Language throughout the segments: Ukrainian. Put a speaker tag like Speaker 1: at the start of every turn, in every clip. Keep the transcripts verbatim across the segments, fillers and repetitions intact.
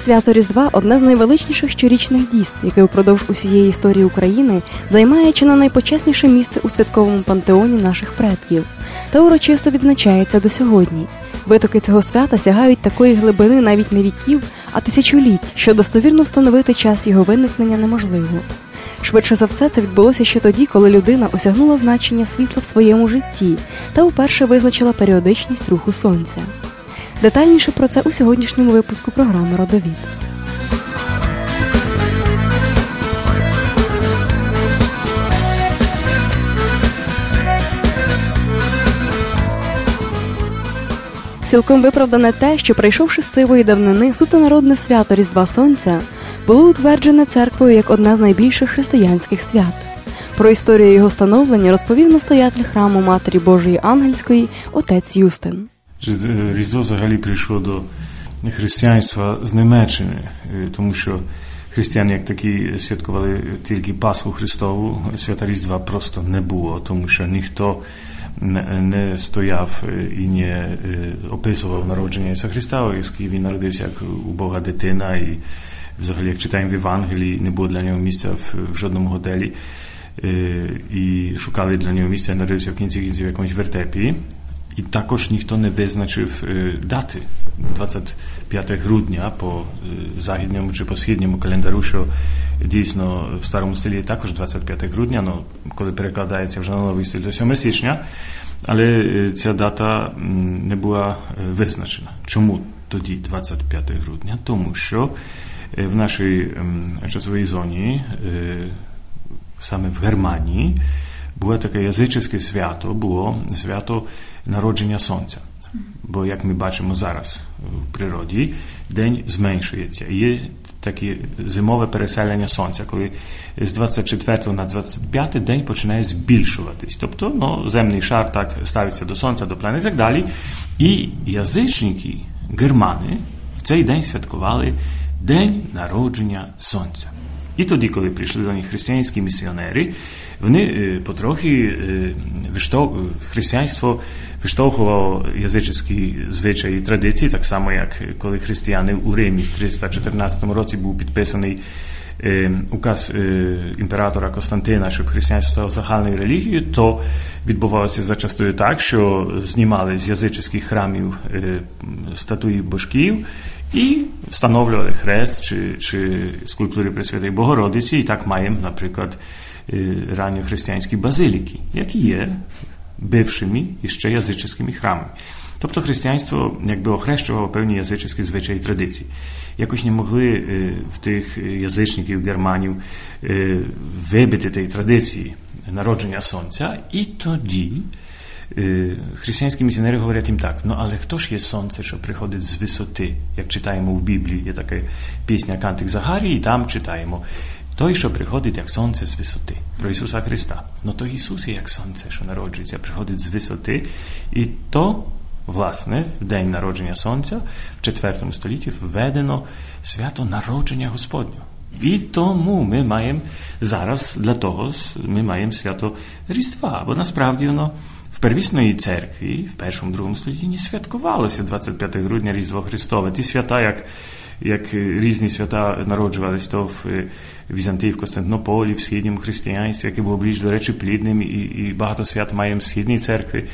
Speaker 1: Свято Різдва – одне з найвеличніших щорічних дійств, яке впродовж усієї історії України займає чи не найпочесніше місце у святковому пантеоні наших предків та урочисто відзначається до сьогодні. Витоки цього свята сягають такої глибини навіть не віків, а тисячоліть, що достовірно встановити час його виникнення неможливо. Швидше за все, це відбулося ще тоді, коли людина осягнула значення світла в своєму житті та вперше визначила періодичність руху сонця. Детальніше про це у сьогоднішньому випуску програми «Родовід». Цілком виправдане те, що, прийшовши з сивої давнини, суто народне свято Різдва Сонця було утверджене церквою як одне з найбільших християнських свят. Про історію його становлення розповів настоятель храму Матері Божої Ангельської отець Юстин.
Speaker 2: Різдво взагалі прийшло до християнства з Німеччини, тому що християни, як такі, святкували тільки Пасху Христову, свята Різдва просто не було, тому що ніхто не стояв і не описував народження Ісуса Христа, оскільки він народився як убога дитина, і взагалі, як читаємо в Євангелії, не було для нього місця в жодному готелі, і шукали для нього місця, народився в кінці кінців в якомусь вертепі. І також ніхто не визначив дати двадцять п'яте грудня по західному чи по східному календару, що дійсно в старому стилі також двадцять п'яте грудня, ну, коли перекладається вже на новий стиль, то сьоме січня, але ця дата не була визначена. Чому тоді двадцять п'яте грудня? Тому що в нашій часовій зоні, саме в Германії, було таке язичське свято, було свято народження сонця. Бо, як ми бачимо зараз в природі, день зменшується. Є таке зимове переселення сонця, коли з двадцять четвертого на двадцять п'ятий день починає збільшуватись. Тобто, ну, земний шар так ставиться до сонця, до планети і так далі. І язичники, германи, в цей день святкували день народження сонця. І тоді, коли прийшли до них християнські місіонери, вони потрохи виштовх... християнство виштовхувало язичські звичаї і традиції, так само, як коли християни у Римі в триста чотирнадцятому році був підписаний указ імператора Костянтина, щоб християнство стало загальною релігією, то відбувалося зачастую так, що знімали з язичських храмів статуї божків і встановлювали хрест чи, чи скульптури Пресвятої Богородиці. І так маємо, наприклад, ранньохристиянські базиліки, які є бившими іще язичськими храмами. Тобто християнство якби охрещувало певні язичські звичаї і традиції. Якось не могли в тих язичників, германів вибити тієї традиції народження сонця, і тоді християнські місіонери говорять їм так: ну, але хто ж є сонце, що приходить з висоти? Як читаємо в Біблії, є така пісня «Кантик Захарії», і там читаємо: той, що приходить як сонце з висоти, про Ісуса Христа. Ну, то Ісус є як сонце, що народжується, приходить з висоти, і то, власне, в день народження сонця, в четвертому столітті, введено свято народження Господнього. І тому ми маємо зараз, для того, ми маємо свято Різдва, бо насправді воно в первісної церкві, в першому-другому столітті, не святкувалося двадцять п'яте грудня Різдво Христове. Ті свята, як, як різні свята народжувалися то в Візантії, в Константинополі, в східному християнстві, яке було більш, до речі, плідним, і, і багато свят маємо в східній церкві.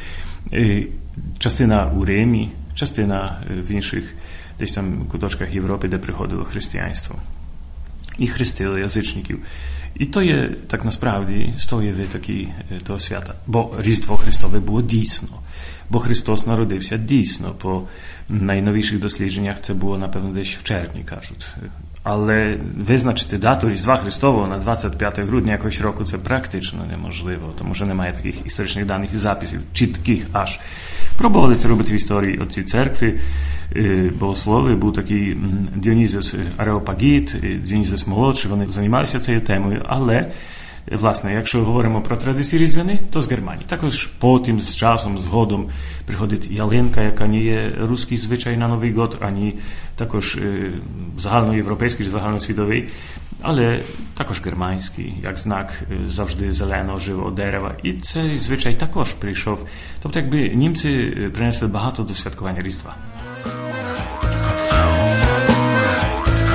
Speaker 2: Частина у Римі, частина в інших десь там куточках Європи, де приходило християнство. І хрестили язичників. І то є, так насправді, з того є витоки того свята. Бо Різдво Христове було дійсно. Бо Христос народився дійсно. По найновіших дослідженнях це було, напевно, десь в червні, кажуть. Але визначити дату Різдва Христового на двадцять п'яте грудня якогось року – це практично неможливо, тому що немає таких історичних даних і записів, чітких аж. Пробували це робити в історії отці церкви, богослови, був такий Діонізіос Ареопагіт, Діонізіос Молодший, вони займалися цією темою, але, власне, якщо говоримо про традиції різдвяні, то з Германії. Також потім, з часом, згодом приходить ялинка, яка не є руський звичай на Новий год, ані також загальноєвропейський чи загальносвітовий, але також германський, як знак завжди зеленого, живого дерева. І цей звичай також прийшов. Тобто, якби німці принесли багато до святкування Різдва.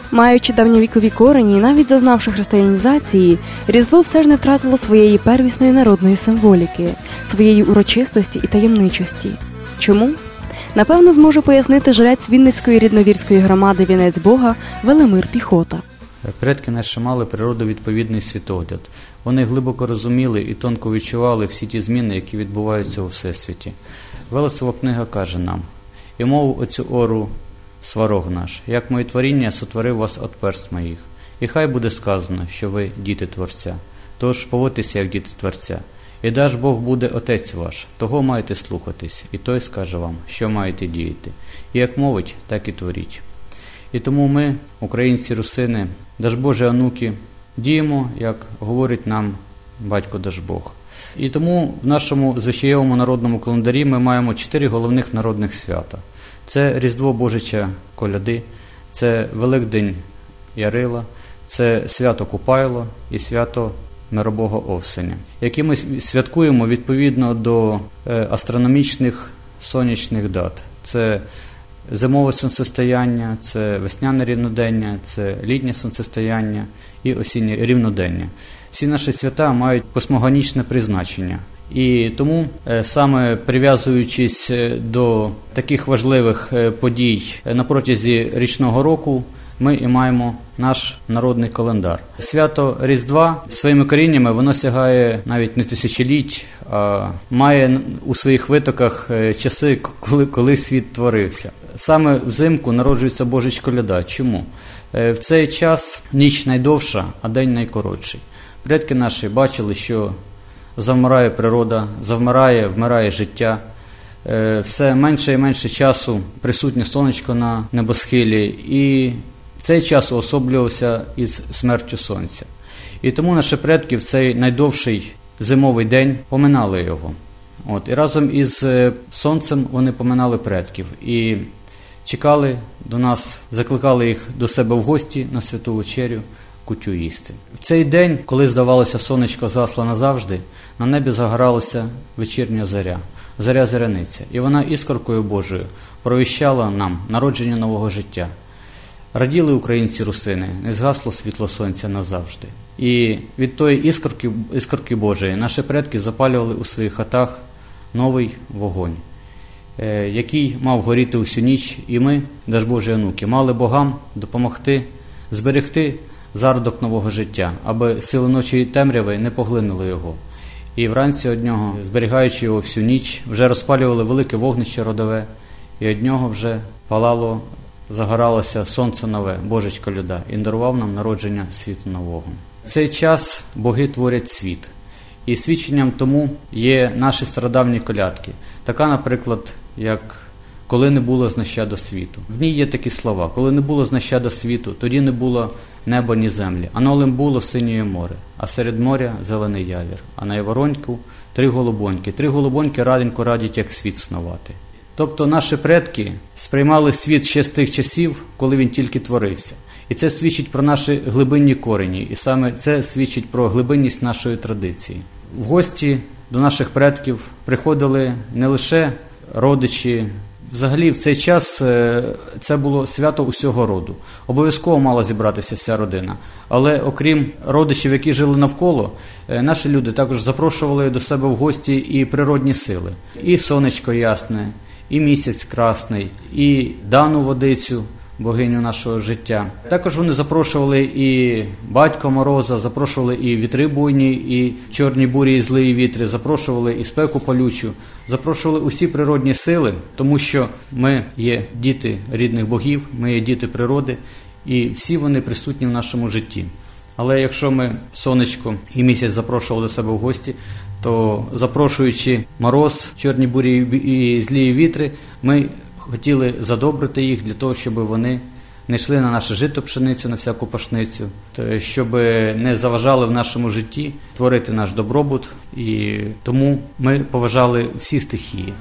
Speaker 1: Маючи давньовікові корені і навіть зазнавши християнізації, Різдво все ж не втратило своєї первісної народної символіки, своєї урочистості і таємничості. Чому? Напевно, зможе пояснити жрець Вінницької рідновірської громади «Вінець Бога» Велимир Піхота.
Speaker 3: Предки наші мали природовідповідний світогляд. Вони глибоко розуміли і тонко відчували всі ті зміни, які відбуваються у Всесвіті. Велесова книга каже нам: «І мов оцю ору сварог наш, як моє творіння сотворив вас от перст моїх. І хай буде сказано, що ви діти Творця. Тож поводьтеся, як діти Творця. І даж Бог буде Отець ваш, того маєте слухатись, і той скаже вам, що маєте діяти. І як мовить, так і творіть». І тому ми, українці-русини, Дажбожі онуки, діємо, як говорить нам батько Дажбог. І тому в нашому звичаєвому народному календарі ми маємо чотири головних народних свята. Це Різдво Божича Коляди, це Великдень Ярила, це свято Купайло і свято Миробога Овсеня, які ми святкуємо відповідно до астрономічних сонячних дат. Це зимове сонцестояння, це весняне рівнодення, це літнє сонцестояння і осіннє рівнодення. Всі наші свята мають космогонічне призначення. І тому, саме прив'язуючись до таких важливих подій на протязі річного року, ми і маємо наш народний календар. Свято Різдва своїми коріннями воно сягає навіть не тисячоліть, а має у своїх витоках часи, коли, коли світ творився. Саме взимку народжується Божич Коляда. Чому? В цей час ніч найдовша, а день найкоротший. Предки наші бачили, що завмирає природа, завмирає, вмирає життя. Все менше і менше часу присутнє сонечко на небосхилі, і цей час уособлювався із смертю сонця. І тому наші предки в цей найдовший зимовий день поминали його. От. І разом із сонцем вони поминали предків і чекали до нас, закликали їх до себе в гості на святу вечерю кутю їсти. В цей день, коли, здавалося, сонечко засло назавжди, на небі загоралася вечірня зоря, зоря-зоряниця. І вона іскоркою Божою провіщала нам народження нового життя. Раділи українці-русини, не згасло світло сонця назавжди. І від тої іскорки, іскорки Божої наші предки запалювали у своїх хатах новий вогонь, який мав горіти усю ніч, і ми, Дажбожі онуки, мали богам допомогти зберегти зародок нового життя, аби сили ночі і темряви не поглинули його. І вранці од нього, зберігаючи його всю ніч, вже розпалювали велике вогнище родове, і од нього вже палало, загоралося сонце нове, Божич Коляда, і дарував нам народження світу нового. В цей час боги творять світ. І свідченням тому є наші стародавні колядки. Така, наприклад, як «Коли не було знаща світу». В ній є такі слова: «Коли не було знаща світу, тоді не було неба, ні землі, а нолем було синє море, а серед моря зелений явір, а на явороньку три голубоньки, три голубоньки раденько радять, як світ снувати». Тобто наші предки сприймали світ ще з тих часів, коли він тільки творився. І це свідчить про наші глибинні корені, і саме це свідчить про глибинність нашої традиції. В гості до наших предків приходили не лише родичі. Взагалі в цей час це було свято усього роду. Обов'язково мала зібратися вся родина. Але окрім родичів, які жили навколо, наші люди також запрошували до себе в гості і природні сили. І сонечко ясне, і місяць красний, і Дану водицю, богиню нашого життя. Також вони запрошували і батька Мороза, запрошували і вітри буйні, і чорні бурі, і злі вітри, запрошували і спеку палючу, запрошували усі природні сили, тому що ми є діти рідних богів, ми є діти природи, і всі вони присутні в нашому житті. Але якщо ми сонечко і місяць запрошували до себе в гості, то запрошуючи мороз, чорні бурі і злі вітри, ми хотіли задобрити їх для того, щоб вони не йшли на наше жито, пшеницю, на всяку пашницю, щоб не заважали в нашому житті творити наш добробут, і тому ми поважали всі стихії.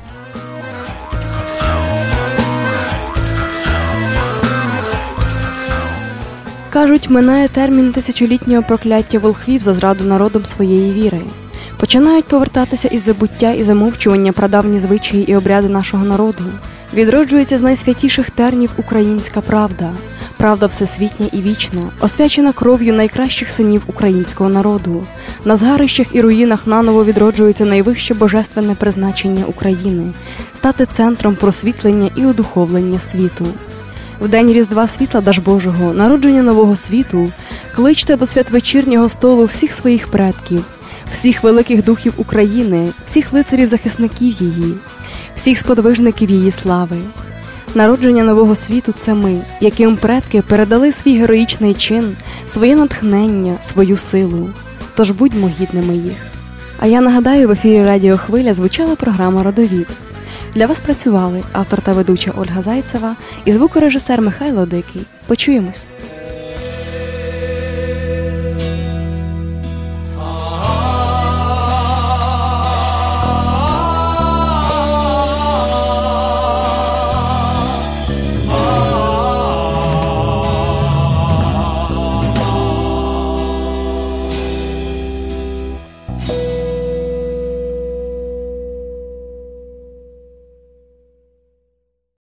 Speaker 1: Кажуть, минає термін тисячолітнього прокляття волхвів за зраду народом своєї віри. Починають повертатися із забуття і замовчування прадавні звичаї і обряди нашого народу. Відроджується з найсвятіших тернів українська правда. Правда всесвітня і вічна, освячена кров'ю найкращих синів українського народу. На згарищах і руїнах наново відроджується найвище божественне призначення України – стати центром просвітлення і одуховлення світу. В день Різдва Світла Даж Божого, народження нового світу, кличте до святвечірнього столу всіх своїх предків, всіх великих духів України, всіх лицарів-захисників її, всіх сподвижників її слави. Народження нового світу – це ми, яким предки передали свій героїчний чин, своє натхнення, свою силу. Тож будьмо гідними їх. А я нагадаю, в ефірі Радіо Хвиля звучала програма «Родовід». Для вас працювали автор та ведуча Ольга Зайцева і звукорежисер Михайло Дикий. Почуємось!